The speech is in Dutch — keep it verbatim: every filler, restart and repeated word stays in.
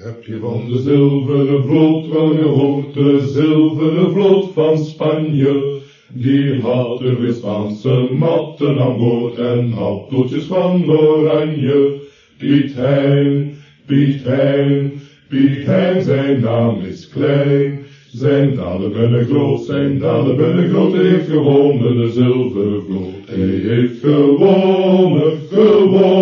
Heb je van de zilveren vloot wel gehoord, de zilveren vloot van Spanje? Die had de West-Vlaamse matten aan boord en had toetjes van oranje. Piet Hein, Piet Hein, Piet Hein, zijn naam is klein. Zijn daden binnen groot, zijn daden binnen groot, hij heeft gewonnen de zilveren vloot. Hij heeft gewonnen, gewonnen.